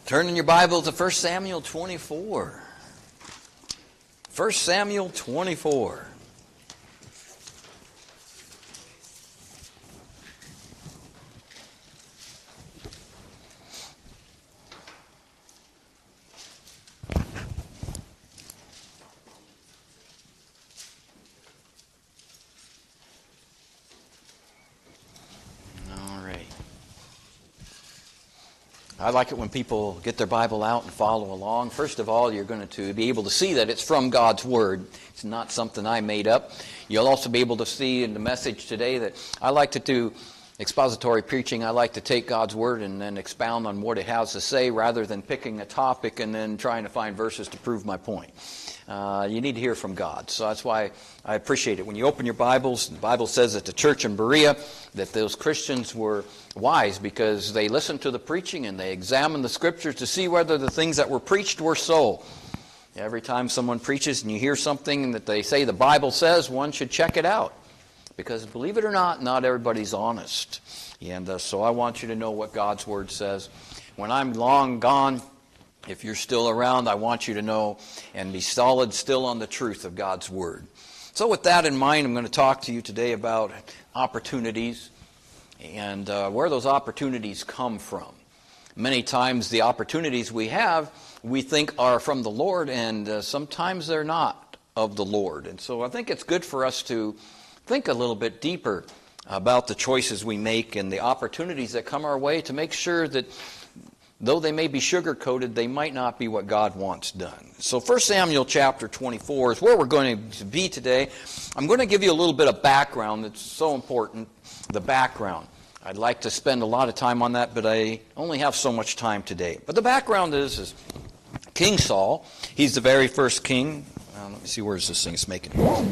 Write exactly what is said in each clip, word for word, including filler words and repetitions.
Turn in your Bible to First Samuel twenty-four. First Samuel twenty-four. I like it when people get their Bible out and follow along. First of all, you're going to be able to see that it's from God's Word. It's not something I made up. You'll also be able to see in the message today that I like to do expository preaching. I like to take God's Word and then expound on what it has to say rather than picking a topic and then trying to find verses to prove my point. Uh, you need to hear from God. So that's why I appreciate it. When you open your Bibles, the Bible says at the church in Berea that those Christians were wise because they listened to the preaching and they examined the Scriptures to see whether the things that were preached were so. Every time someone preaches and you hear something that they say the Bible says, one should check it out. Because believe it or not, not everybody's honest. And uh, so I want you to know what God's Word says. When I'm long gone, if you're still around, I want you to know and be solid still on the truth of God's Word. So with that in mind, I'm going to talk to you today about opportunities and uh, where those opportunities come from. Many times the opportunities we have, we think are from the Lord, and uh, sometimes they're not of the Lord. And so I think it's good for us to think a little bit deeper about the choices we make and the opportunities that come our way to make sure that though they may be sugar-coated, they might not be what God wants done. So First Samuel chapter twenty-four is where we're going to be today. I'm going to give you a little bit of background that's so important, the background. I'd like to spend a lot of time on that, but I only have so much time today. But the background is, is King Saul. He's the very first king. Uh, let me see, where's this thing? It's making noise.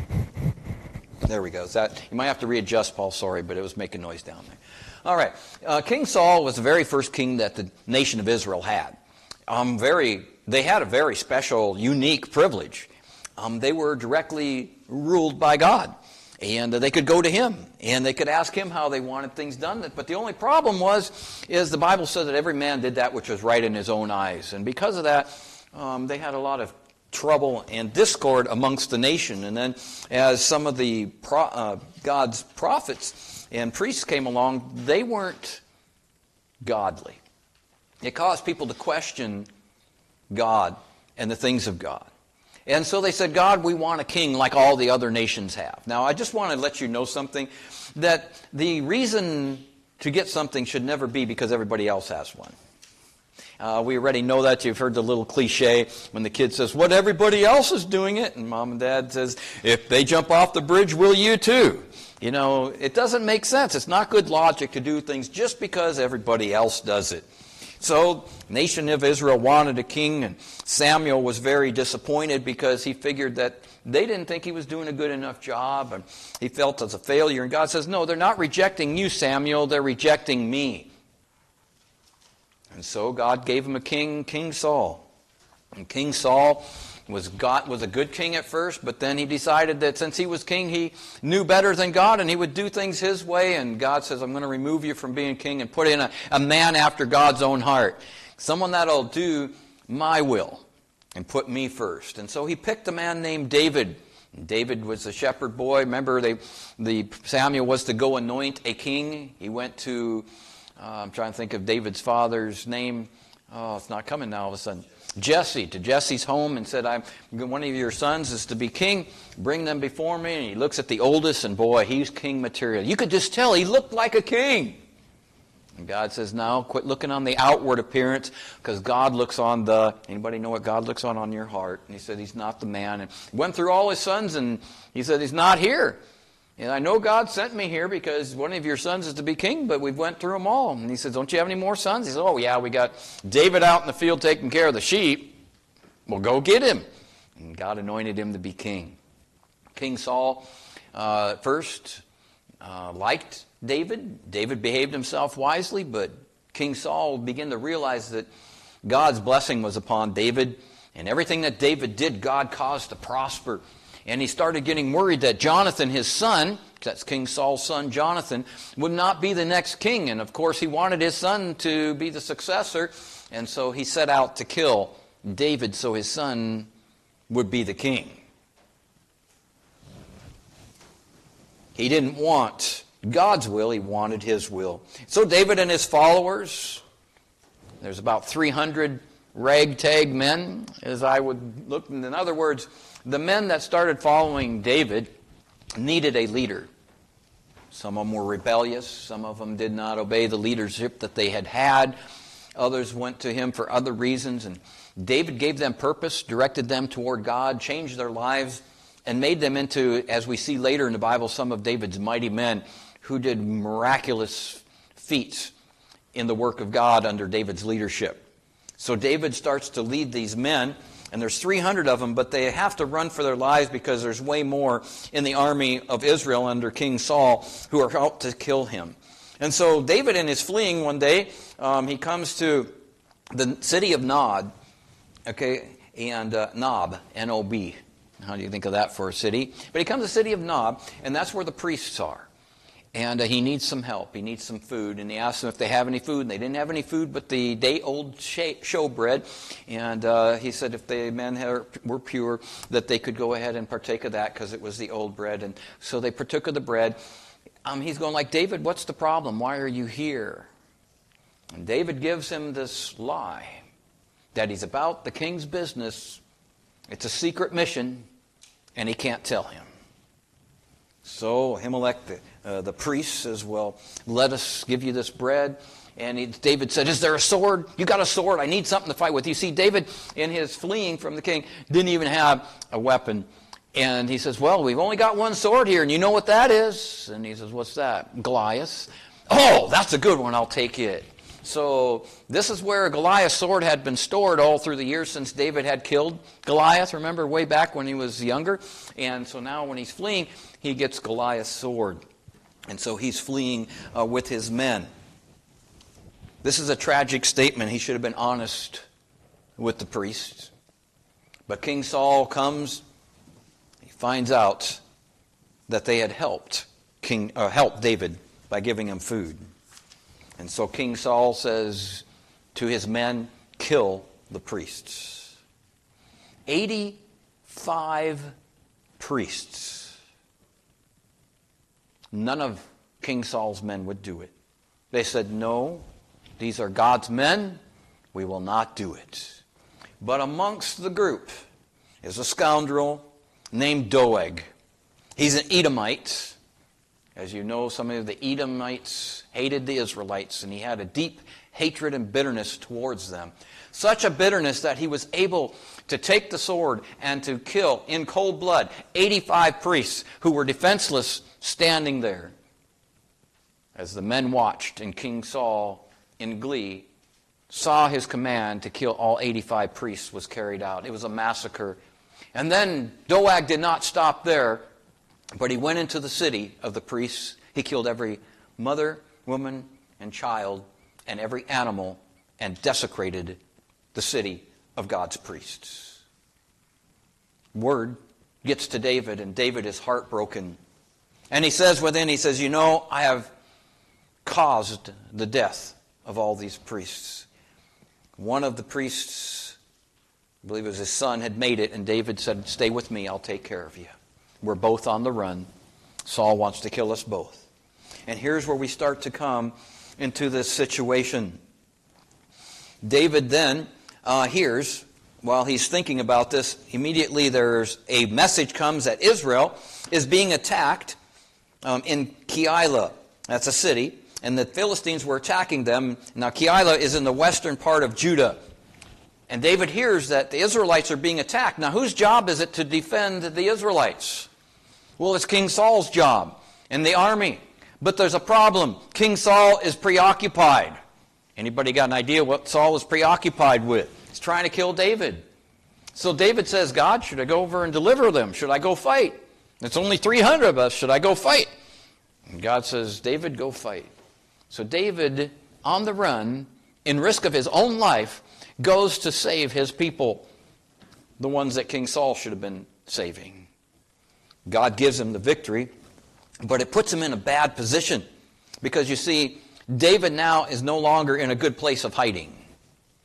There we go. Is that, you might have to readjust, Paul. Sorry, but it was making noise down there. All right. Uh, King Saul was the very first king that the nation of Israel had. Um, very, they had a very special, unique privilege. Um, they were directly ruled by God. And uh, they could go to him. And they could ask him how they wanted things done. But the only problem was, is the Bible says that every man did that which was right in his own eyes. And because of that, um, they had a lot of trouble and discord amongst the nation. And then as some of the pro, uh, God's prophets and priests came along, they weren't godly. It caused people to question God and the things of God. And so they said, God, we want a king like all the other nations have. Now, I just want to let you know something, that the reason to get something should never be because everybody else has one. Uh, we already know that. You've heard the little cliche when the kid says, what, everybody else is doing it? And mom and dad says, if they jump off the bridge, will you too? You know, it doesn't make sense. It's not good logic to do things just because everybody else does it. So, the nation of Israel wanted a king, and Samuel was very disappointed because he figured that they didn't think he was doing a good enough job, and he felt as a failure. And God says, no, they're not rejecting you, Samuel, they're rejecting me. And so God gave him a king, King Saul. And King Saul was God was a good king at first, but then he decided that since he was king, he knew better than God, and he would do things his way. And God says, I'm going to remove you from being king and put in a, a man after God's own heart. Someone that'll do my will and put me first. And so he picked a man named David. David was a shepherd boy. Remember, they, the Samuel was to go anoint a king. He went to, uh, I'm trying to think of David's father's name. Oh, it's not coming now all of a sudden. Jesse, to Jesse's home, and said, I'm, one of your sons is to be king. Bring them before me. And he looks at the oldest, and boy, he's king material. You could just tell he looked like a king. And God says, no, quit looking on the outward appearance, because God looks on the, anybody know what God looks on on your heart? And he said, he's not the man. And he went through all his sons, and he said, he's not here. And I know God sent me here because one of your sons is to be king, but we've went through them all. And he says, don't you have any more sons? He says, oh yeah, we got David out in the field taking care of the sheep. Well, go get him. And God anointed him to be king. King Saul uh, first uh, liked David. David behaved himself wisely, but King Saul began to realize that God's blessing was upon David. And everything that David did, God caused to prosper. And he started getting worried that Jonathan, his son, that's King Saul's son, Jonathan, would not be the next king. And of course, he wanted his son to be the successor. And so he set out to kill David so his son would be the king. He didn't want God's will, he wanted his will. So David and his followers, there's about three hundred ragtag men, as I would look. In other words, the men that started following David needed a leader. Some of them were rebellious. Some of them did not obey the leadership that they had had. Others went to him for other reasons. And David gave them purpose, directed them toward God, changed their lives, and made them into, as we see later in the Bible, some of David's mighty men who did miraculous feats in the work of God under David's leadership. So David starts to lead these men, and there's three hundred of them, but they have to run for their lives because there's way more in the army of Israel under King Saul who are out to kill him. And so David, in his fleeing one day, um, he comes to the city of Nod, okay, and uh, Nob, N O B. How do you think of that for a city? But he comes to the city of Nob, and that's where the priests are. And uh, he needs some help. He needs some food. And he asks them if they have any food. And they didn't have any food but the day-old showbread. And uh, he said if the men were pure, that they could go ahead and partake of that because it was the old bread. And so they partook of the bread. Um, he's going like, David, what's the problem? Why are you here? And David gives him this lie that he's about the king's business. It's a secret mission, and he can't tell him. So Ahimelech, the, uh, the priest, says, well, let us give you this bread. And he, David said, is there a sword? You got a sword? I need something to fight with. You see, David, in his fleeing from the king, didn't even have a weapon. And he says, well, we've only got one sword here, and you know what that is? And he says, what's that? Goliath. Oh, that's a good one. I'll take it. So this is where Goliath's sword had been stored all through the years since David had killed Goliath. Remember, way back when he was younger? And so now when he's fleeing, he gets Goliath's sword. And so he's fleeing uh, with his men. This is a tragic statement. He should have been honest with the priest. But King Saul comes. He finds out that they had helped King uh, helped David by giving him food. And so King Saul says to his men, kill the priests. eighty-five priests. None of King Saul's men would do it. They said, no, these are God's men. We will not do it. But amongst the group is a scoundrel named Doeg. He's an Edomite. As you know, some of the Edomites hated the Israelites, and he had a deep hatred and bitterness towards them. Such a bitterness that he was able to take the sword and to kill in cold blood eighty-five priests who were defenseless standing there. As the men watched, and King Saul, in glee, saw his command to kill all eighty-five priests was carried out. It was a massacre. And then Doeg did not stop there. But he went into the city of the priests. He killed every mother, woman, and child, and every animal, and desecrated the city of God's priests. Word gets to David, and David is heartbroken. And he says within, he says, you know, I have caused the death of all these priests. One of the priests, I believe it was his son, had made it, and David said, stay with me, I'll take care of you. We're both on the run. Saul wants to kill us both. And here's where we start to come into this situation. David then uh, hears, while he's thinking about this, immediately there's a message comes that Israel is being attacked um, in Keilah. That's a city. And the Philistines were attacking them. Now Keilah is in the western part of Judah. And David hears that the Israelites are being attacked. Now, whose job is it to defend the Israelites? Well, it's King Saul's job and the army. But there's a problem. King Saul is preoccupied. Anybody got an idea what Saul was preoccupied with? He's trying to kill David. So David says, God, should I go over and deliver them? Should I go fight? It's only three hundred of us. Should I go fight? And God says, David, go fight. So David, on the run, in risk of his own life, goes to save his people, the ones that King Saul should have been saving. God gives him the victory, but it puts him in a bad position because, you see, David now is no longer in a good place of hiding.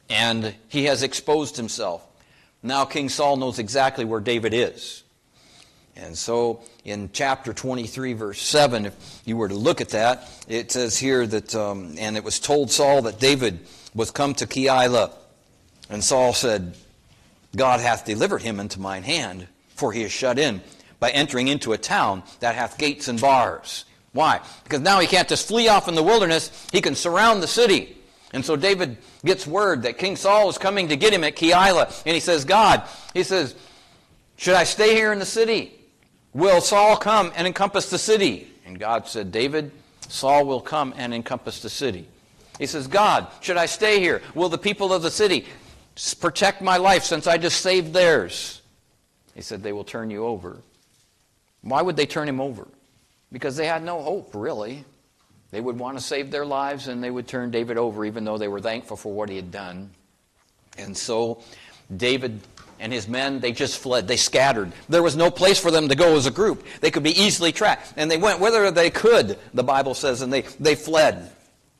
and he has exposed himself. Now King Saul knows exactly where David is. And so in chapter twenty-three, verse seven, if you were to look at that, it says here that, um, and it was told Saul that David was come to Keilah. And Saul said, God hath delivered him into mine hand, for he is shut in by entering into a town that hath gates and bars. Why? Because now he can't just flee off in the wilderness. He can surround the city. And so David gets word that King Saul is coming to get him at Keilah. And he says, God, he says, should I stay here in the city? Will Saul come and encompass the city? And God said, David, Saul will come and encompass the city. He says, God, should I stay here? Will the people of the city protect my life since I just saved theirs? He said, they will turn you over. Why would they turn him over? Because they had no hope, really. They would want to save their lives, and they would turn David over, even though they were thankful for what he had done. And so David and his men, they just fled. They scattered. There was no place for them to go as a group. They could be easily tracked. And they went whither they could, the Bible says, and they, they fled.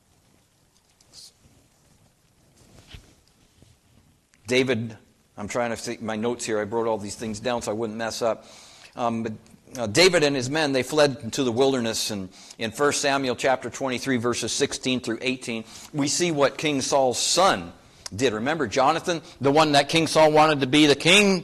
David, I'm trying to see my notes here. I wrote all these things down so I wouldn't mess up. Um, but uh, David and his men, they fled into the wilderness. And in First Samuel chapter twenty-three, verses sixteen through eighteen, we see what King Saul's son did. Remember Jonathan, the one that King Saul wanted to be the king?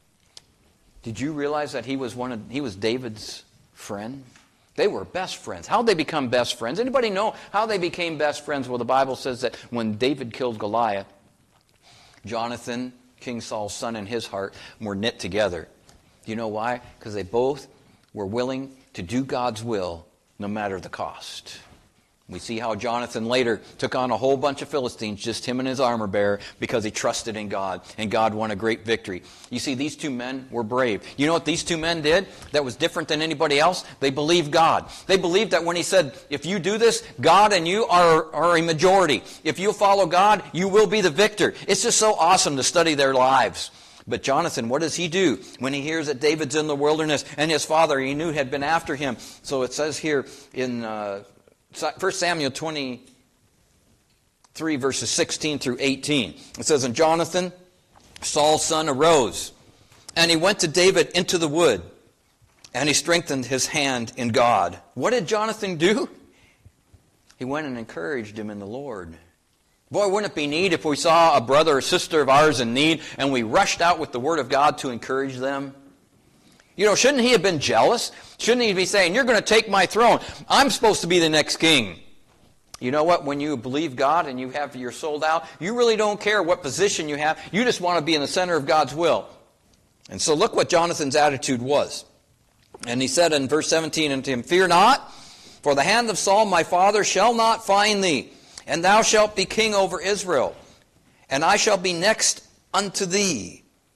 Did you realize that he was one of he was David's friend? They were best friends. How did they become best friends? Anybody know how they became best friends? Well, the Bible says that when David killed Goliath, Jonathan, King Saul's son, and his heart were knit together. Do you know why? Because they both were willing to do God's will no matter the cost. We see how Jonathan later took on a whole bunch of Philistines, just him and his armor bearer, because he trusted in God, and God won a great victory. You see, these two men were brave. You know what these two men did that was different than anybody else? They believed God. They believed that when he said, if you do this, God and you are, are a majority. If you follow God, you will be the victor. It's just so awesome to study their lives. But Jonathan, what does he do when he hears that David's in the wilderness and his father, he knew, had been after him? So it says here in Uh, First Samuel twenty-three, verses sixteen through eighteen. It says, and Jonathan, Saul's son, arose, and he went to David into the wood, and he strengthened his hand in God. What did Jonathan do? He went and encouraged him in the Lord. Boy, wouldn't it be neat if we saw a brother or sister of ours in need, and we rushed out with the Word of God to encourage them? You know, shouldn't he have been jealous? Shouldn't he be saying, you're going to take my throne. I'm supposed to be the next king. You know what? When you believe God and you have your soul out, you really don't care what position you have. You just want to be in the center of God's will. And so look what Jonathan's attitude was. And he said in verse seventeen unto him, fear not, for the hand of Saul my father shall not find thee, and thou shalt be king over Israel, and I shall be next unto thee.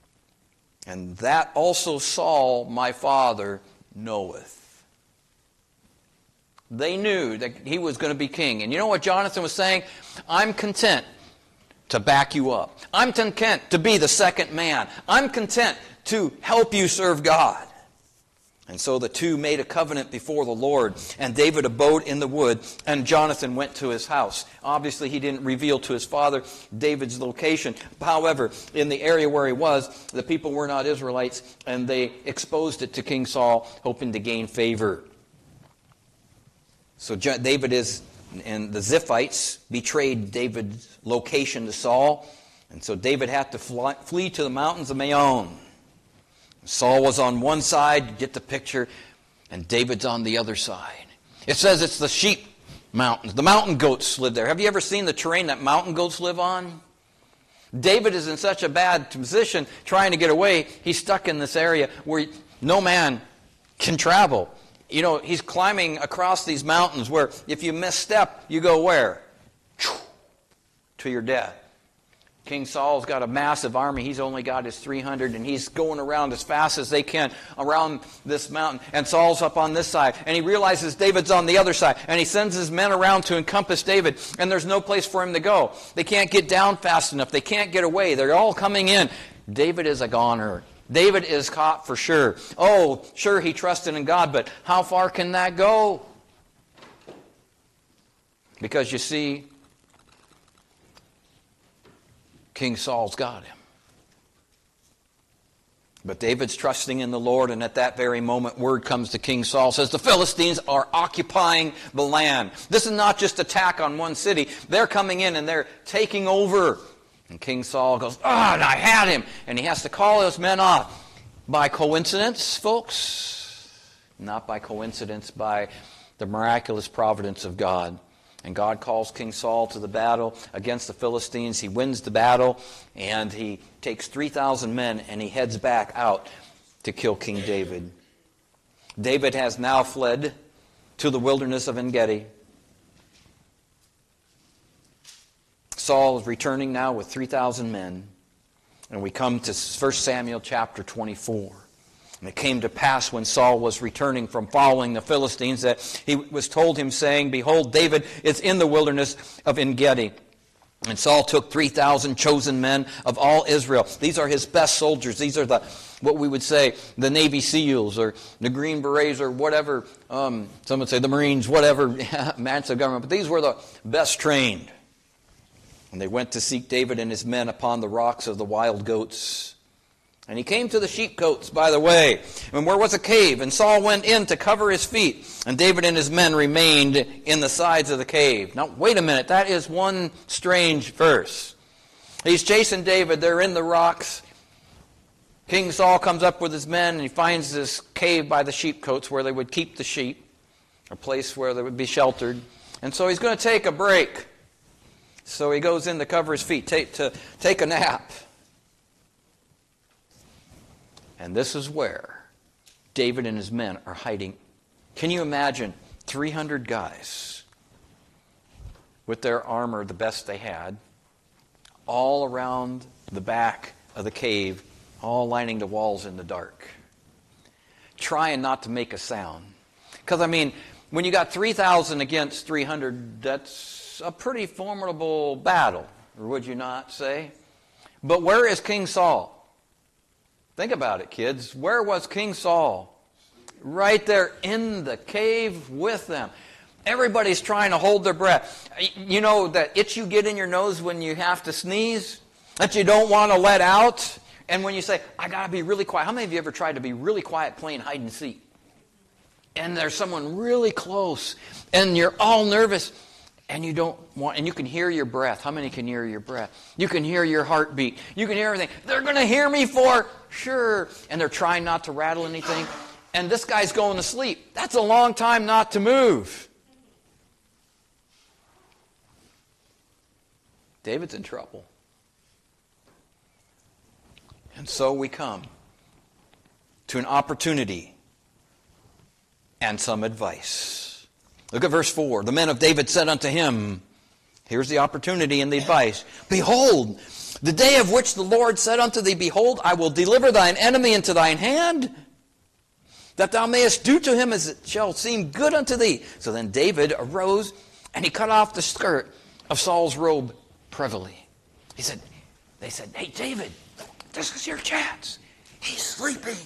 And that also Saul, my father, knoweth. They knew that he was going to be king. And you know what Jonathan was saying? I'm content to back you up. I'm content to be the second man. I'm content to help you serve God. And so the two made a covenant before the Lord, and David abode in the wood, and Jonathan went to his house. Obviously, he didn't reveal to his father David's location. However, in the area where he was, the people were not Israelites, and they exposed it to King Saul, hoping to gain favor. So David is, and the Ziphites betrayed David's location to Saul, and so David had to fly, flee to the mountains of Maon. Saul was on one side, you get the picture, and David's on the other side. It says it's the sheep mountains. The mountain goats live there. Have you ever seen the terrain that mountain goats live on? David is in such a bad position trying to get away. He's stuck in this area where no man can travel. You know, he's climbing across these mountains where if you misstep, you go where? To your death. King Saul's got a massive army. He's only got his three hundred, and he's going around as fast as they can around this mountain. And Saul's up on this side, and he realizes David's on the other side, and he sends his men around to encompass David, and there's no place for him to go. They can't get down fast enough. They can't get away. They're all coming in. David is a goner. David is caught for sure. Oh, sure, he trusted in God, but how far can that go? Because you see, King Saul's got him. But David's trusting in the Lord, and at that very moment, word comes to King Saul, says the Philistines are occupying the land. This is not just attack on one city. They're coming in and they're taking over. And King Saul goes, ah, and I had him. And he has to call those men off. By coincidence, folks? Not by coincidence, by the miraculous providence of God. And God calls King Saul to the battle against the Philistines. He wins the battle, and he takes three thousand men, and he heads back out to kill King David. David has now fled to the wilderness of En-Gedi. Saul is returning now with three thousand men. And we come to First Samuel chapter twenty-four. And it came to pass when Saul was returning from following the Philistines that he was told him, saying, behold, David is in the wilderness of En-Gedi. And Saul took three thousand chosen men of all Israel. These are his best soldiers. These are the, what we would say, the Navy SEALs or the Green Berets or whatever. Um, some would say the Marines, whatever, massive government. But these were the best trained. And they went to seek David and his men upon the rocks of the wild goats. And he came to the sheepcotes by the way, and where was a cave, and Saul went in to cover his feet, and David and his men remained in the sides of the cave. Now, wait a minute, that is one strange verse. He's chasing David, they're in the rocks. King Saul comes up with his men, and he finds this cave by the sheepcotes where they would keep the sheep, a place where they would be sheltered. And so he's going to take a break. So he goes in to cover his feet, take, to take a nap. And this is where David and his men are hiding. Can you imagine three hundred guys with their armor, the best they had, all around the back of the cave, all lining the walls in the dark, trying not to make a sound? Because, I mean, when you got three thousand against three hundred, that's a pretty formidable battle, or would you not say? But where is King Saul? Think about it, kids. Where was King Saul? Right there in the cave with them. Everybody's trying to hold their breath. You know that itch you get in your nose when you have to sneeze? That you don't want to let out? And when you say, I got to be really quiet. How many of you ever tried to be really quiet playing hide and seek? And there's someone really close, and you're all nervous, and you don't want, and you can hear your breath. How many can hear your breath? You can hear your heartbeat. You can hear everything. They're going to hear me for sure. And they're trying not to rattle anything. And this guy's going to sleep. That's a long time not to move. David's in trouble. And so we come to an opportunity and some advice. Look at verse four. The men of David said unto him, here's the opportunity and the advice. Behold, the day of which the Lord said unto thee, behold, I will deliver thine enemy into thine hand, that thou mayest do to him as it shall seem good unto thee. So then David arose, and he cut off the skirt of Saul's robe privily. He said, they said, hey, David, this is your chance. He's sleeping.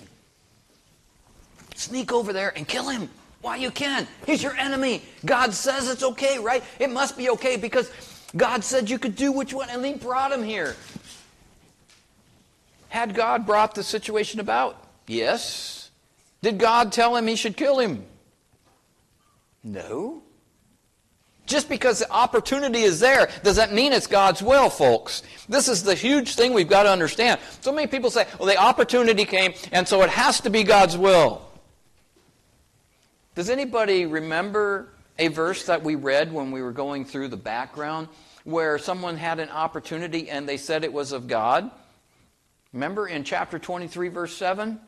Sneak over there and kill him. Why, you can. He's your enemy. God says it's okay, right? It must be okay because God said you could do what you want, and he brought him here. Had God brought the situation about? Yes. Did God tell him he should kill him? No. Just because the opportunity is there, does that mean it's God's will, folks? This is the huge thing we've got to understand. So many people say, well, the opportunity came, and so it has to be God's will. Does anybody remember a verse that we read when we were going through the background where someone had an opportunity and they said it was of God? Remember in chapter twenty-three, verse seven?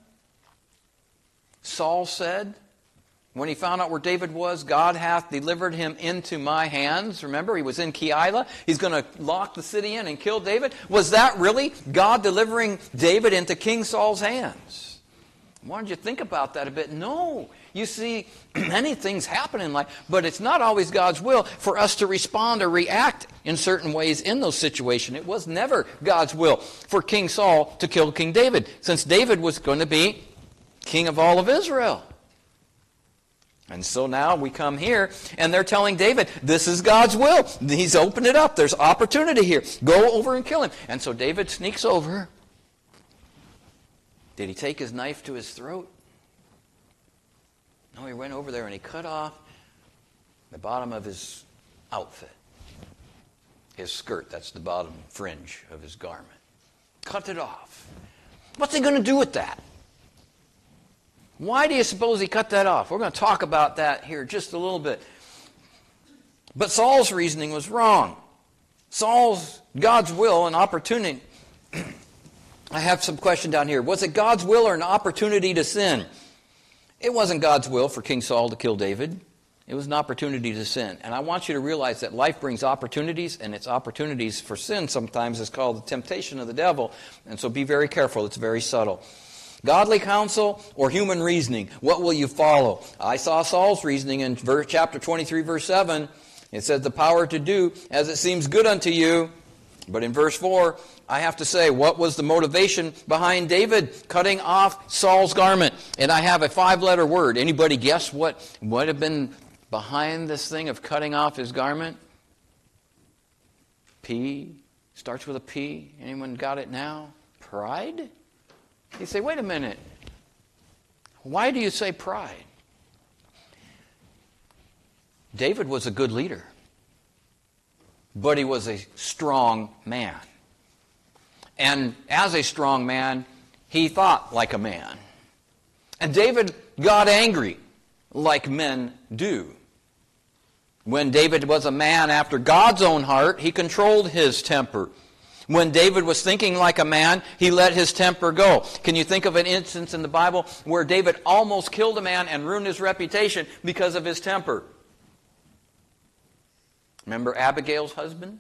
Saul said, when he found out where David was, God hath delivered him into my hands. Remember, he was in Keilah. He's going to lock the city in and kill David. Was that really God delivering David into King Saul's hands? Why don't you think about that a bit? No. You see, many things happen in life, but it's not always God's will for us to respond or react in certain ways in those situations. It was never God's will for King Saul to kill King David, since David was going to be king of all of Israel. And so now we come here, and they're telling David, this is God's will. He's opened it up. There's opportunity here. Go over and kill him. And so David sneaks over. Did he take his knife to his throat? No, he went over there and he cut off the bottom of his outfit. His skirt, that's the bottom fringe of his garment. Cut it off. What's he going to do with that? Why do you suppose he cut that off? We're going to talk about that here just a little bit. But Saul's reasoning was wrong. Saul's, God's will and opportunity. I have some question down here. Was it God's will or an opportunity to sin? It wasn't God's will for King Saul to kill David. It was an opportunity to sin. And I want you to realize that life brings opportunities, and its opportunities for sin sometimes is called the temptation of the devil. And so be very careful. It's very subtle. Godly counsel or human reasoning? What will you follow? I saw Saul's reasoning in verse, chapter twenty-three, verse seven. It says, the power to do as it seems good unto you. But in verse four, I have to say, what was the motivation behind David cutting off Saul's garment? And I have a five-letter word. Anybody guess what would have been behind this thing of cutting off his garment? P. Starts with a P. Anyone got it now? Pride? You say, wait a minute. Why do you say pride? David was a good leader, but he was a strong man. And as a strong man, he thought like a man. And David got angry like men do. When David was a man after God's own heart, he controlled his temper. When David was thinking like a man, he let his temper go. Can you think of an instance in the Bible where David almost killed a man and ruined his reputation because of his temper? Remember Abigail's husband?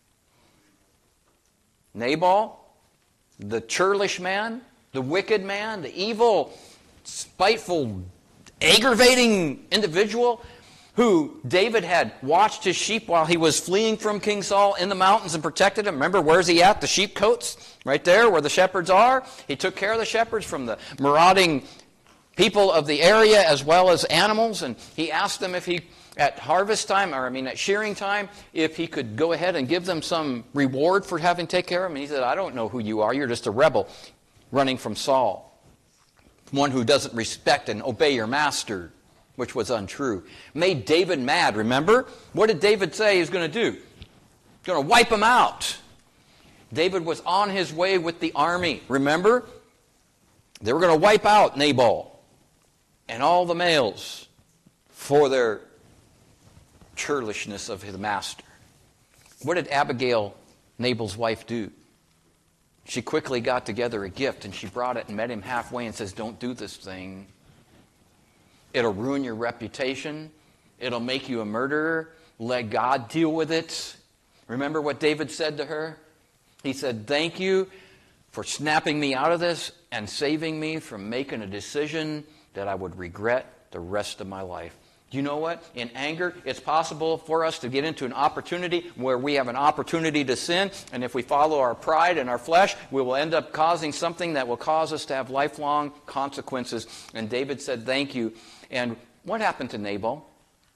Nabal? The churlish man? The wicked man? The evil, spiteful, aggravating individual who David had watched his sheep while he was fleeing from King Saul in the mountains and protected him. Remember, where's he at? The sheep cotes, right there where the shepherds are. He took care of the shepherds from the marauding people of the area as well as animals. And he asked them if he, at harvest time, or I mean at shearing time, if he could go ahead and give them some reward for having taken care of him. And he said, I don't know who you are. You're just a rebel running from Saul. One who doesn't respect and obey your master, which was untrue. Made David mad, remember? What did David say he was going to do? He's going to wipe him out. David was on his way with the army, remember? They were going to wipe out Nabal and all the males for their churlishness of his master. What did Abigail, Nabal's wife, do? She quickly got together a gift, and she brought it and met him halfway and says, don't do this thing. It'll ruin your reputation. It'll make you a murderer. Let God deal with it. Remember what David said to her? He said, thank you for snapping me out of this and saving me from making a decision that I would regret the rest of my life. Do you know what? In anger, it's possible for us to get into an opportunity where we have an opportunity to sin, and if we follow our pride and our flesh, we will end up causing something that will cause us to have lifelong consequences. And David said, thank you. And what happened to Nabal?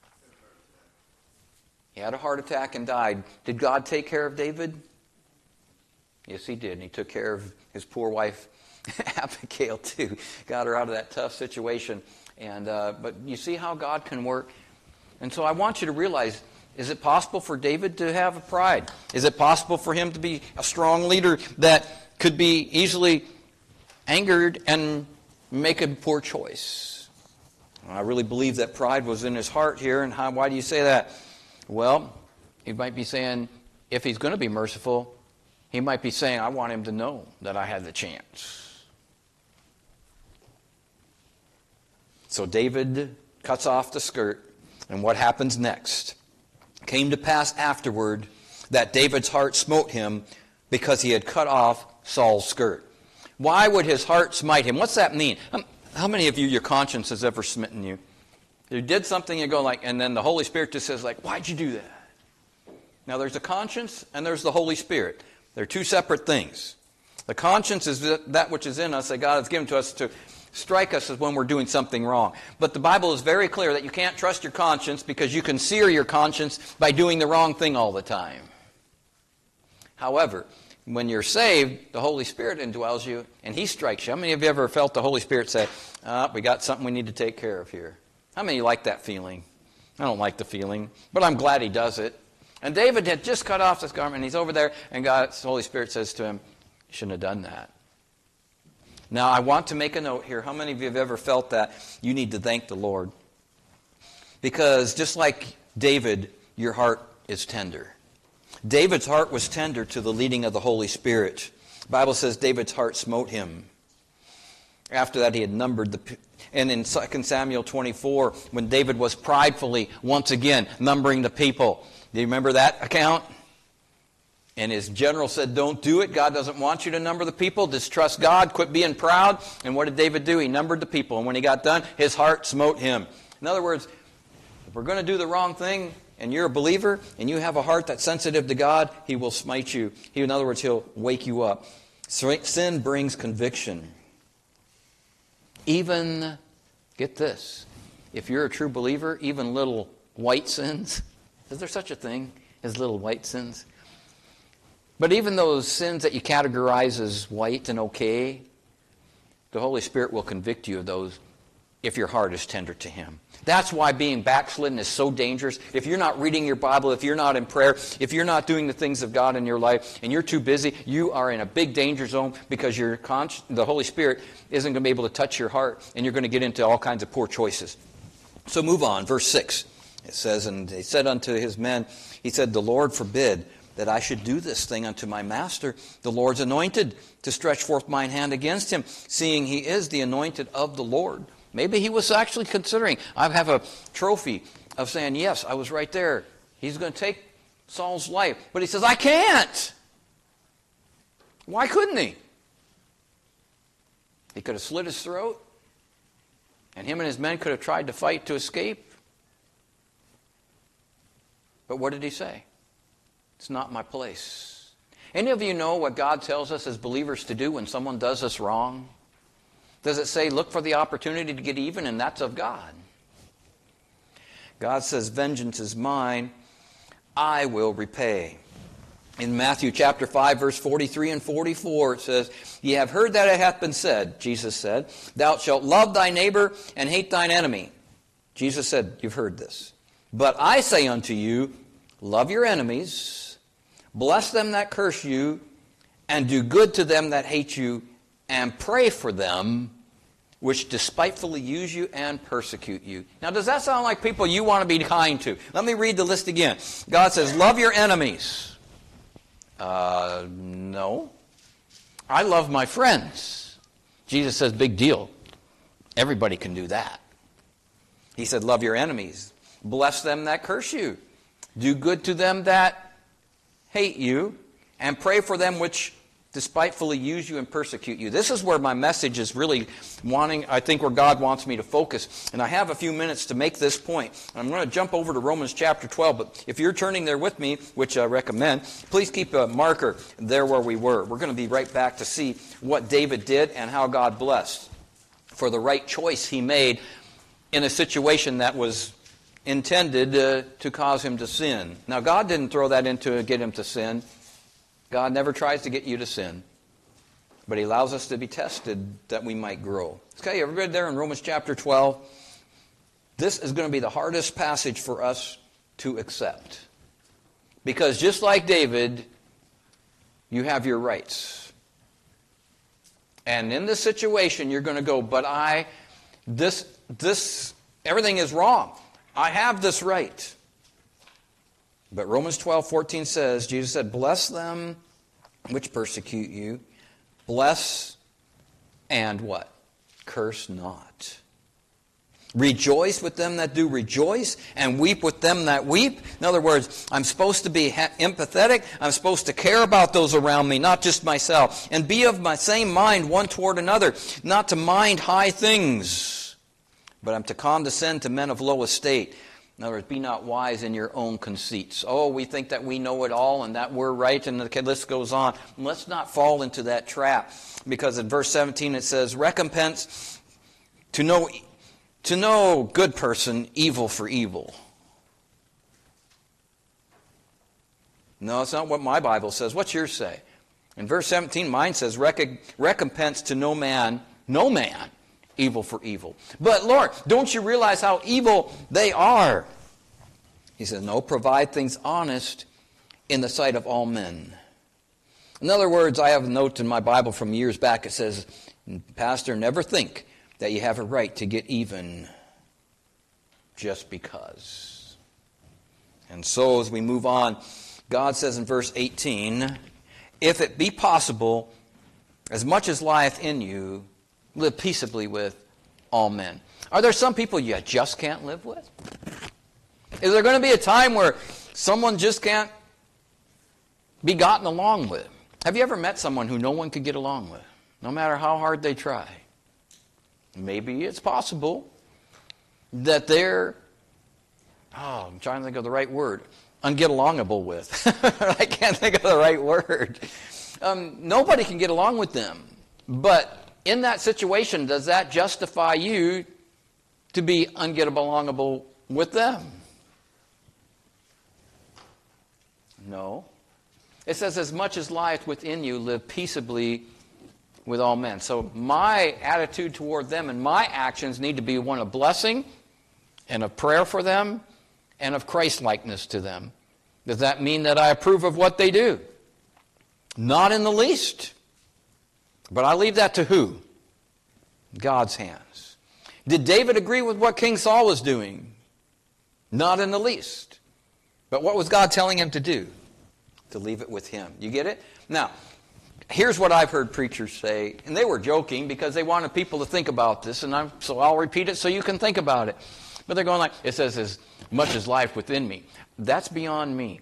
He had a heart attack and died. Did God take care of David? Yes, he did. And he took care of his poor wife, Abigail, too. Got her out of that tough situation. And uh, but you see how God can work. And so I want you to realize, is it possible for David to have a pride? Is it possible for him to be a strong leader that could be easily angered and make a poor choice? I really believe that pride was in his heart here. And how, why do you say that? Well, he might be saying, if he's going to be merciful, he might be saying, I want him to know that I had the chance. So David cuts off the skirt, and what happens next? It came to pass afterward that David's heart smote him because he had cut off Saul's skirt. Why would his heart smite him? What's that mean? How many of you, your conscience has ever smitten you? You did something, you go like, and then the Holy Spirit just says like, why'd you do that? Now there's a conscience and there's the Holy Spirit. They're two separate things. The conscience is that which is in us that God has given to us to strike us as when we're doing something wrong. But the Bible is very clear that you can't trust your conscience because you can sear your conscience by doing the wrong thing all the time. However, when you're saved, the Holy Spirit indwells you and He strikes you. How many of you ever felt the Holy Spirit say, oh, we got something we need to take care of here? How many of you like that feeling? I don't like the feeling, but I'm glad He does it. And David had just cut off this garment, and he's over there, and God's Holy Spirit says to him, you shouldn't have done that. Now, I want to make a note here. How many of you have ever felt that? You need to thank the Lord. Because just like David, your heart is tender. David's heart was tender to the leading of the Holy Spirit. The Bible says David's heart smote him. After that, he had numbered the... And in Second Samuel twenty-four, when David was pridefully, once again, numbering the people. Do you remember that account? And his general said, don't do it. God doesn't want you to number the people. Distrust God. Quit being proud. And what did David do? He numbered the people. And when he got done, his heart smote him. In other words, if we're going to do the wrong thing, and you're a believer, and you have a heart that's sensitive to God, He will smite you. He, in other words, He'll wake you up. Sin brings conviction. Even, get this, if you're a true believer, even little white sins, is there such a thing as little white sins? But even those sins that you categorize as white and okay, the Holy Spirit will convict you of those if your heart is tender to Him. That's why being backslidden is so dangerous. If you're not reading your Bible, if you're not in prayer, if you're not doing the things of God in your life, and you're too busy, you are in a big danger zone because your con- the Holy Spirit isn't going to be able to touch your heart, and you're going to get into all kinds of poor choices. So move on, verse six. It says, and they said unto his men, he said, the Lord forbid that I should do this thing unto my master, the Lord's anointed, to stretch forth mine hand against him, seeing he is the anointed of the Lord. Maybe he was actually considering, I have a trophy of saying, yes, I was right there. He's going to take Saul's life. But he says, I can't. Why couldn't he? He could have slit his throat, and him and his men could have tried to fight to escape. But what did he say? It's not my place. Any of you know what God tells us as believers to do when someone does us wrong? Does it say, look for the opportunity to get even, and that's of God? God says, vengeance is mine, I will repay. In Matthew chapter five, verse forty-three and forty-four, it says, ye have heard that it hath been said, Jesus said, thou shalt love thy neighbor and hate thine enemy. Jesus said, you've heard this. But I say unto you, love your enemies, bless them that curse you, and do good to them that hate you, and pray for them which despitefully use you and persecute you. Now, does that sound like people you want to be kind to? Let me read the list again. God says, love your enemies. Uh, no. I love my friends. Jesus says, big deal. Everybody can do that. He said, love your enemies. Bless them that curse you. Do good to them that hate you. And pray for them which despitefully use you and persecute you. This is where my message is really wanting, I think where God wants me to focus. And I have a few minutes to make this point. I'm going to jump over to Romans chapter twelve, but if you're turning there with me, which I recommend, please keep a marker there where we were. We're going to be right back to see what David did and how God blessed for the right choice he made in a situation that was intended uh, to cause him to sin. Now, God didn't throw that in to get him to sin. God never tries to get you to sin, but He allows us to be tested that we might grow. Okay, everybody there in Romans chapter twelve? This is going to be the hardest passage for us to accept. Because just like David, you have your rights. And in this situation, you're going to go, but I, this, this, everything is wrong. I have this right. But Romans twelve fourteen says, Jesus said, bless them which persecute you. Bless and what? Curse not. Rejoice with them that do rejoice, and weep with them that weep. In other words, I'm supposed to be ha- empathetic. I'm supposed to care about those around me, not just myself. And be of my same mind one toward another, not to mind high things, but I'm to condescend to men of low estate. In other words, be not wise in your own conceits. Oh, we think that we know it all and that we're right, and the list goes on. Let's not fall into that trap, because in verse seventeen it says, recompense To know, to know good person, evil for evil. No, it's not what my Bible says. What's yours say? In verse seventeen, mine says, Rec- recompense to no man, no man, evil for evil. But Lord, don't you realize how evil they are? He says, no, provide things honest in the sight of all men. In other words, I have a note in my Bible from years back. It says, Pastor, never think that you have a right to get even just because. And so as we move on, God says in verse eighteen, if it be possible, as much as lieth in you, live peaceably with all men. Are there some people you just can't live with? Is there going to be a time where someone just can't be gotten along with? Have you ever met someone who no one could get along with, no matter how hard they try? Maybe it's possible that they're, oh, I'm trying to think of the right word, unget-alongable with. I can't think of the right word. Um, nobody can get along with them. But in that situation, does that justify you to be unget-alongable with them? No. It says, as much as lieth within you, live peaceably with all men. So my attitude toward them and my actions need to be one of blessing and of prayer for them and of Christ-likeness to them. Does that mean that I approve of what they do? Not in the least. But I leave that to who? God's hands. Did David agree with what King Saul was doing? Not in the least. But what was God telling him to do? To leave it with him. You get it? Now, here's what I've heard preachers say, and they were joking because they wanted people to think about this, and I'm, so I'll repeat it so you can think about it. But they're going like, it says, as much as life within me. That's beyond me.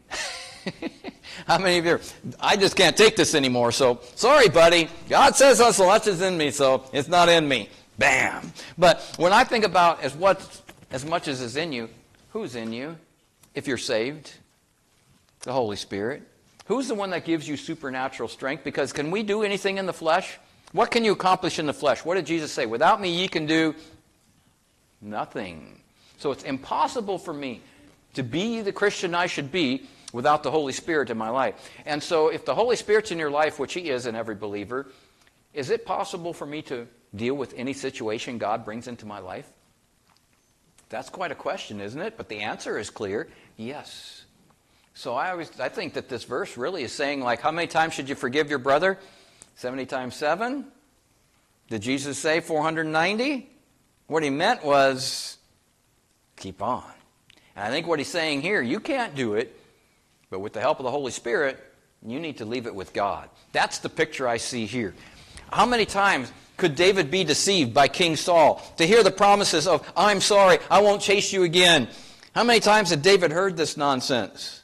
How many of you, I just can't take this anymore, so sorry, buddy. God says as much is in me, so it's not in me. Bam. But when I think about as what, as much as is in you, who's in you if you're saved? The Holy Spirit. Who's the one that gives you supernatural strength? Because can we do anything in the flesh? What can you accomplish in the flesh? What did Jesus say? Without me ye can do nothing. So it's impossible for me to be the Christian I should be without the Holy Spirit in my life. And so if the Holy Spirit's in your life, which He is in every believer, is it possible for me to deal with any situation God brings into my life? That's quite a question, isn't it? But the answer is clear, yes. So I always I think that this verse really is saying, like, how many times should you forgive your brother? seventy times seven? Did Jesus say four hundred ninety? What he meant was, keep on. And I think what he's saying here, you can't do it, but with the help of the Holy Spirit, you need to leave it with God. That's the picture I see here. How many times could David be deceived by King Saul to hear the promises of, I'm sorry, I won't chase you again? How many times had David heard this nonsense?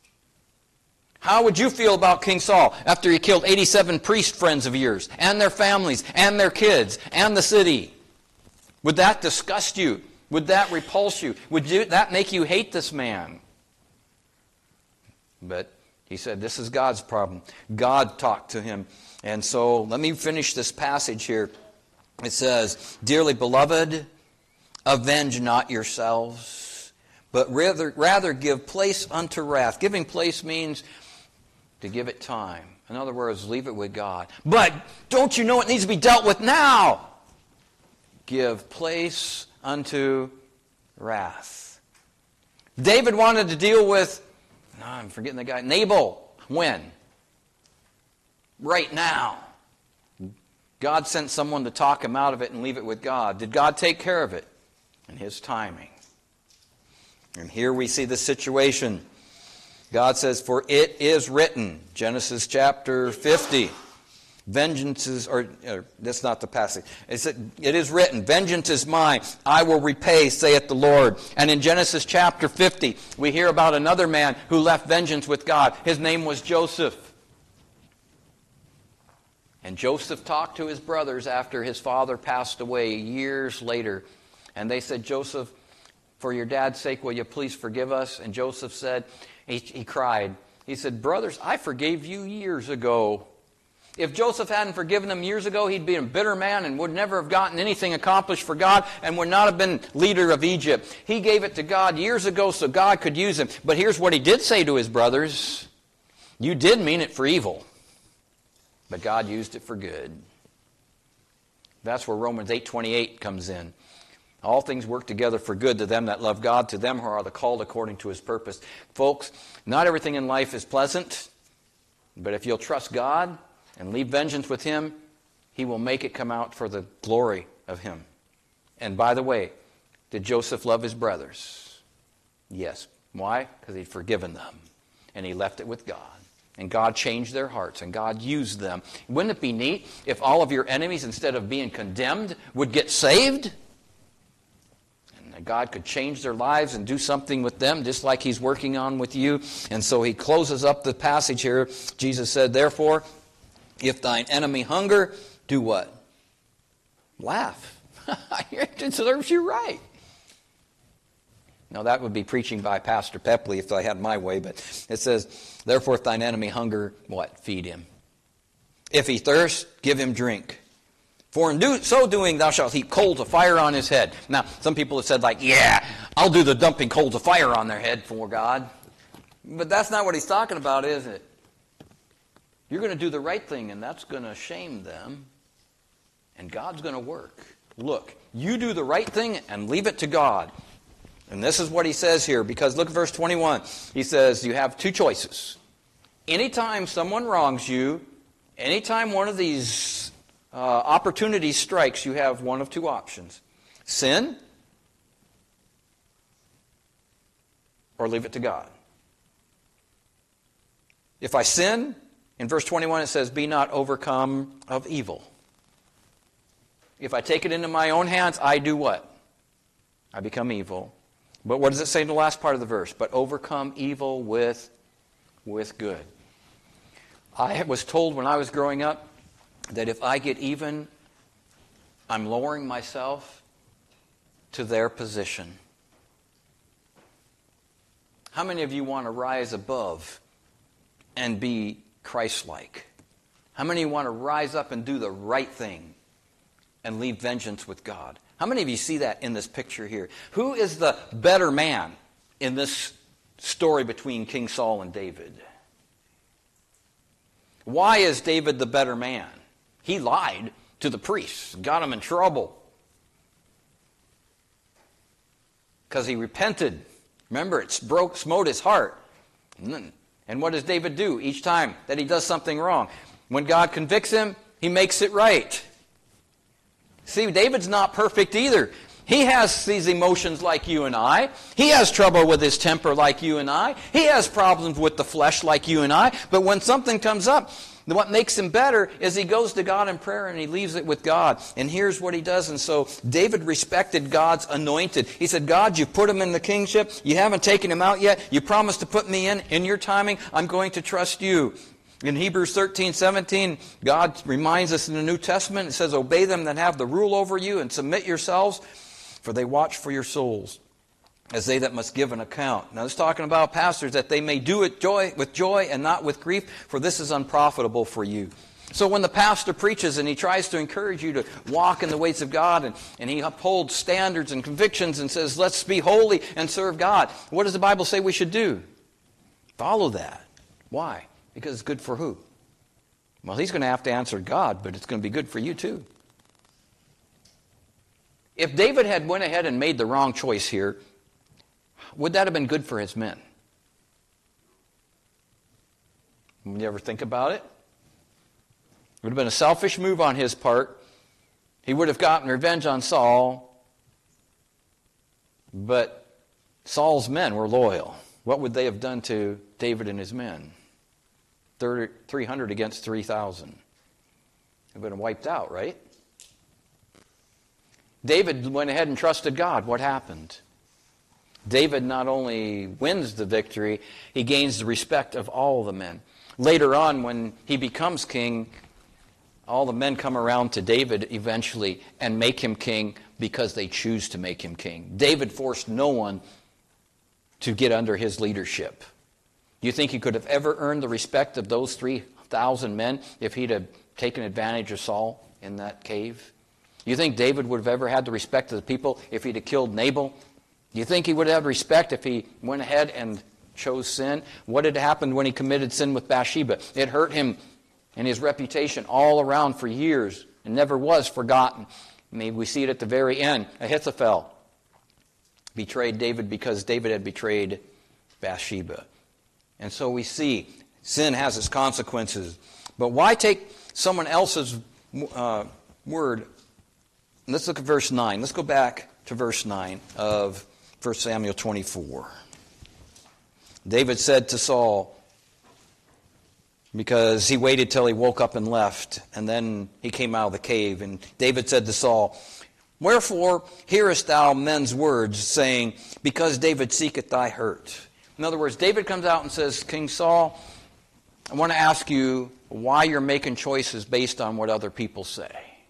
How would you feel about King Saul after he killed eighty-seven priest friends of yours, and their families, and their kids, and the city? Would that disgust you? Would that repulse you? Would you, that make you hate this man? But he said, this is God's problem. God talked to him. And so let me finish this passage here. It says, dearly beloved, avenge not yourselves, but rather, rather give place unto wrath. Giving place means to give it time. In other words, leave it with God. But don't you know it needs to be dealt with now? Give place unto wrath. David wanted to deal with, no, I'm forgetting the guy, Nabal. When? Right now. God sent someone to talk him out of it and leave it with God. Did God take care of it? In His timing. And here we see the situation. God says, for it is written, Genesis chapter fifty, vengeance is, or, or that's not the passage. It said, it is written, vengeance is mine, I will repay, saith the Lord. And in Genesis chapter fifty, we hear about another man who left vengeance with God. His name was Joseph. And Joseph talked to his brothers after his father passed away years later. And they said, Joseph, for your dad's sake, will you please forgive us? And Joseph said, he, he cried. He said, brothers, I forgave you years ago. If Joseph hadn't forgiven them years ago, he'd be a bitter man and would never have gotten anything accomplished for God and would not have been leader of Egypt. He gave it to God years ago so God could use him. But here's what he did say to his brothers. You did mean it for evil, but God used it for good. That's where Romans eight twenty-eight comes in. All things work together for good to them that love God, to them who are the called according to his purpose. Folks, not everything in life is pleasant, but if you'll trust God and leave vengeance with him, he will make it come out for the glory of him. And by the way, did Joseph love his brothers? Yes. Why? Because he'd forgiven them. And he left it with God. And God changed their hearts, and God used them. Wouldn't it be neat if all of your enemies, instead of being condemned, would get saved? And God could change their lives and do something with them, just like he's working on with you. And so he closes up the passage here. Jesus said, therefore, if thine enemy hunger, do what? Laugh. It serves you right. Now that would be preaching by Pastor Pepley if I had my way, but it says, therefore if thine enemy hunger, what? Feed him. If he thirst, give him drink. For in do, so doing thou shalt heap coals of fire on his head. Now, some people have said like, yeah, I'll do the dumping coals of fire on their head for God. But that's not what he's talking about, is it? You're going to do the right thing, and that's going to shame them. And God's going to work. Look, you do the right thing and leave it to God. And this is what he says here, because look at verse twenty-one. He says you have two choices. Anytime someone wrongs you, anytime one of these uh, opportunities strikes, you have one of two options. Sin or leave it to God. If I sin, in verse twenty-one it says, be not overcome of evil. If I take it into my own hands, I do what? I become evil. But what does it say in the last part of the verse? But overcome evil with, with good. I was told when I was growing up that if I get even, I'm lowering myself to their position. How many of you want to rise above and be Christ-like? How many want to rise up and do the right thing and leave vengeance with God? How many of you see that in this picture here? Who is the better man in this story between King Saul and David? Why is David the better man? He lied to the priests, got him in trouble. Because he repented. Remember, it broke, smote his heart. And what does David do each time that he does something wrong? When God convicts him, he makes it right. See, David's not perfect either. He has these emotions like you and I. He has trouble with his temper like you and I. He has problems with the flesh like you and I. But when something comes up, what makes him better is he goes to God in prayer and he leaves it with God. And here's what he does. And so David respected God's anointed. He said, God, you put him in the kingship. You haven't taken him out yet. You promised to put me in. In your timing, I'm going to trust you. In Hebrews thirteen seventeen, God reminds us in the New Testament, it says, obey them that have the rule over you and submit yourselves, for they watch for your souls, as they that must give an account. Now, it's talking about pastors, that they may do it joy, with joy and not with grief, for this is unprofitable for you. So when the pastor preaches and he tries to encourage you to walk in the ways of God, and, and he upholds standards and convictions and says, let's be holy and serve God, what does the Bible say we should do? Follow that. Why? Because it's good for who? Well, he's going to have to answer God, but it's going to be good for you too. If David had went ahead and made the wrong choice here, would that have been good for his men? You ever think about it? It would have been a selfish move on his part. He would have gotten revenge on Saul, but Saul's men were loyal. What would they have done to David and his men? three hundred against three thousand. They've been wiped out, right? David went ahead and trusted God. What happened? David not only wins the victory, he gains the respect of all the men. Later on, when he becomes king, all the men come around to David eventually and make him king because they choose to make him king. David forced no one to get under his leadership. Do you think he could have ever earned the respect of those three thousand men if he'd have taken advantage of Saul in that cave? You think David would have ever had the respect of the people if he'd have killed Nabal? Do you think he would have respect if he went ahead and chose sin? What had happened when he committed sin with Bathsheba? It hurt him and his reputation all around for years and never was forgotten. Maybe we see it at the very end. Ahithophel betrayed David because David had betrayed Bathsheba. And so we see sin has its consequences. But why take someone else's uh, word? Let's look at verse nine. Let's go back to verse nine of First Samuel twenty-four. David said to Saul, because he waited till he woke up and left, and then he came out of the cave, and David said to Saul, wherefore hearest thou men's words, saying, because David seeketh thy hurt? In other words, David comes out and says, King Saul, I want to ask you why you're making choices based on what other people say.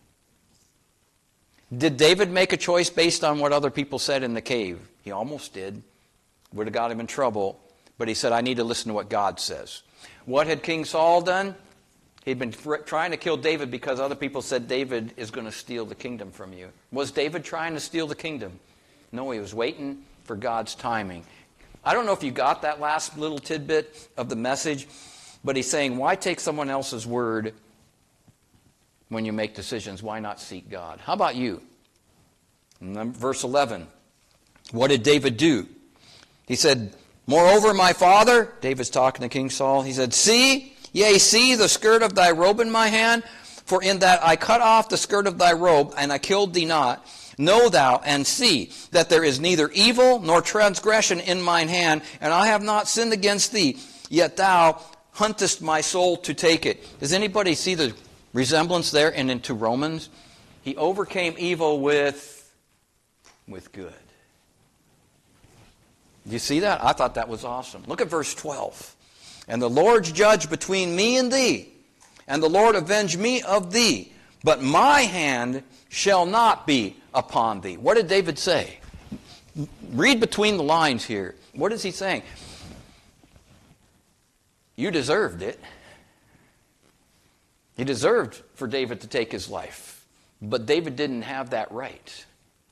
Did David make a choice based on what other people said in the cave? He almost did. Would have got him in trouble. But he said, I need to listen to what God says. What had King Saul done? He'd been trying to kill David because other people said David is going to steal the kingdom from you. Was David trying to steal the kingdom? No, he was waiting for God's timing. I don't know if you got that last little tidbit of the message, but he's saying, why take someone else's word when you make decisions? Why not seek God? How about you? In verse eleven, what did David do? He said, moreover, my father, David's talking to King Saul, he said, see, yea, see the skirt of thy robe in my hand, for in that I cut off the skirt of thy robe, and I killed thee not. Know thou and see that there is neither evil nor transgression in mine hand, and I have not sinned against thee, yet thou huntest my soul to take it. Does anybody see the resemblance there and into Romans? He overcame evil with, with good. Do you see that? I thought that was awesome. Look at verse twelve. And the Lord judge between me and thee, and the Lord avenge me of thee, but my hand shall not be upon thee. What did David say? Read between the lines here. What is he saying? You deserved it. He deserved for David to take his life. But David didn't have that right.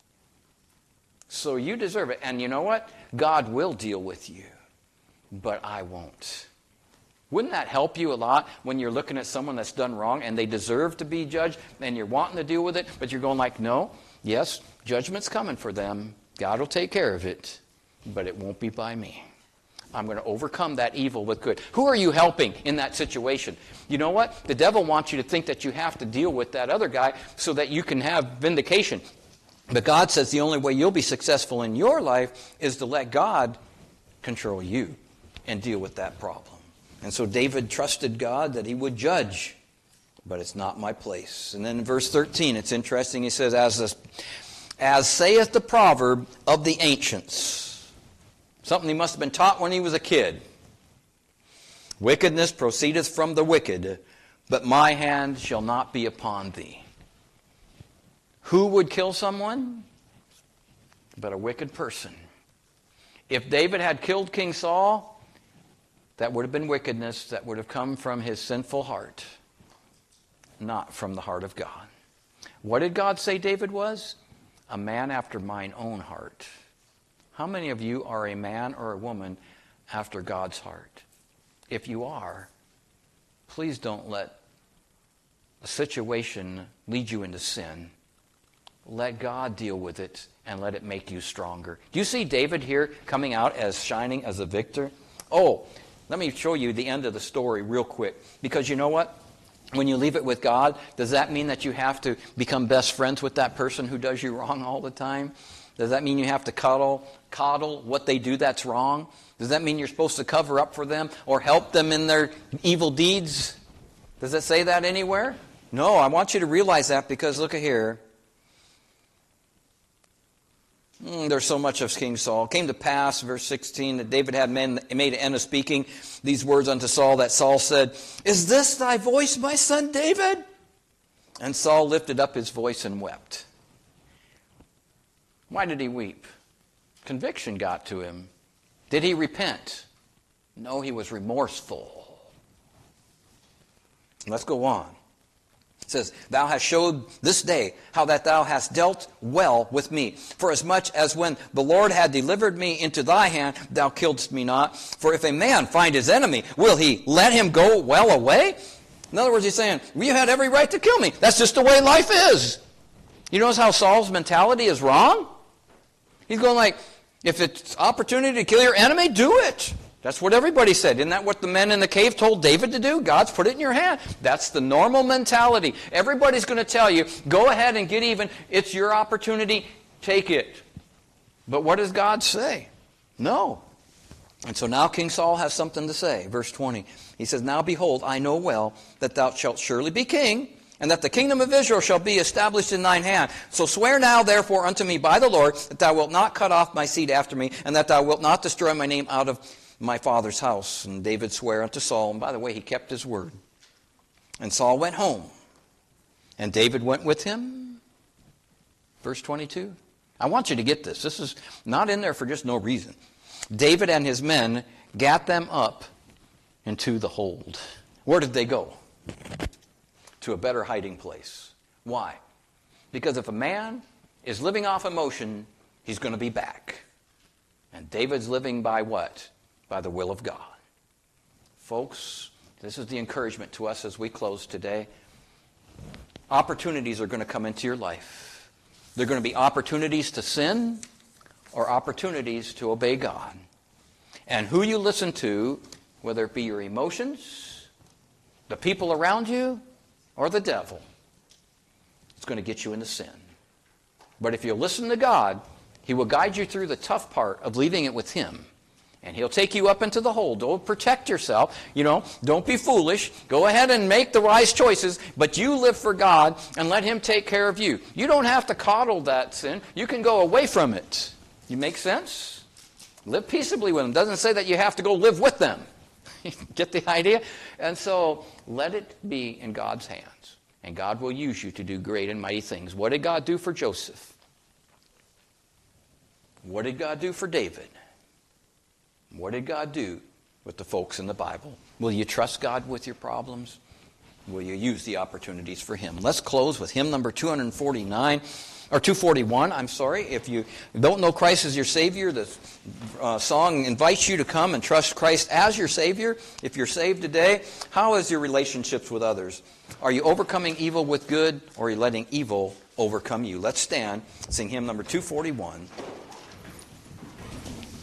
So you deserve it. And you know what? God will deal with you. But I won't. Wouldn't that help you a lot when you're looking at someone that's done wrong and they deserve to be judged and you're wanting to deal with it, but you're going like, no, yes, judgment's coming for them. God will take care of it, but it won't be by me. I'm going to overcome that evil with good. Who are you helping in that situation? You know what? The devil wants you to think that you have to deal with that other guy so that you can have vindication. But God says the only way you'll be successful in your life is to let God control you and deal with that problem. And so David trusted God that he would judge, but it's not my place. And then in verse thirteen, it's interesting. He says, as, this, as saith the proverb of the ancients, something he must have been taught when he was a kid. Wickedness proceedeth from the wicked, but my hand shall not be upon thee. Who would kill someone? But a wicked person. If David had killed King Saul, that would have been wickedness that would have come from his sinful heart, not from the heart of God. What did God say David was? A man after mine own heart. How many of you are a man or a woman after God's heart? If you are, please don't let a situation lead you into sin. Let God deal with it and let it make you stronger. Do you see David here coming out as shining as a victor? Oh, let me show you the end of the story real quick. Because you know what? When you leave it with God, does that mean that you have to become best friends with that person who does you wrong all the time? Does that mean you have to cuddle, coddle what they do that's wrong? Does that mean you're supposed to cover up for them or help them in their evil deeds? Does it say that anywhere? No, I want you to realize that because look at here. Mm, there's so much of King Saul. It came to pass, verse sixteen, that David had men, made an end of speaking these words unto Saul, that Saul said, is this thy voice, my son David? And Saul lifted up his voice and wept. Why did he weep? Conviction got to him. Did he repent? No, he was remorseful. Let's go on. It says, thou hast showed this day how that thou hast dealt well with me. For as much as when the Lord had delivered me into thy hand, thou killedst me not. For if a man find his enemy, will he let him go well away? In other words, he's saying, well, you had every right to kill me. That's just the way life is. You notice how Saul's mentality is wrong? He's going like, if it's opportunity to kill your enemy, do it. That's what everybody said. Isn't that what the men in the cave told David to do? God's put it in your hand. That's the normal mentality. Everybody's going to tell you, go ahead and get even. It's your opportunity. Take it. But what does God say? No. And so now King Saul has something to say. Verse twenty. He says, now behold, I know well that thou shalt surely be king, and that the kingdom of Israel shall be established in thine hand. So swear now therefore unto me by the Lord, that thou wilt not cut off my seed after me, and that thou wilt not destroy my name out of my father's house. And David sware unto Saul, and by the way, he kept his word. And Saul went home, and David went with him. Verse twenty-two. I want you to get this. This is not in there for just no reason. David and his men gat them up into the hold. Where did they go? To a better hiding place. Why? Because if a man is living off emotion, he's going to be back. And David's living by what? By the will of God. Folks, this is the encouragement to us as we close today. Opportunities are going to come into your life. They're going to be opportunities to sin or opportunities to obey God. And who you listen to, whether it be your emotions, the people around you, or the devil, it's going to get you into sin. But if you listen to God, He will guide you through the tough part of leaving it with Him. And He'll take you up into the hole. Don't protect yourself. You know, don't be foolish. Go ahead and make the wise choices, but you live for God and let Him take care of you. You don't have to coddle that sin. You can go away from it. You make sense? Live peaceably with them. Doesn't say that you have to go live with them. Get the idea? And so let it be in God's hands. And God will use you to do great and mighty things. What did God do for Joseph? What did God do for David? What did God do with the folks in the Bible? Will you trust God with your problems? Will you use the opportunities for Him? Let's close with hymn number two forty-nine, or two forty-one, I'm sorry. If you don't know Christ as your Savior, the uh, song invites you to come and trust Christ as your Savior. If you're saved today, how is your relationships with others? Are you overcoming evil with good, or are you letting evil overcome you? Let's stand, sing hymn number two forty-one.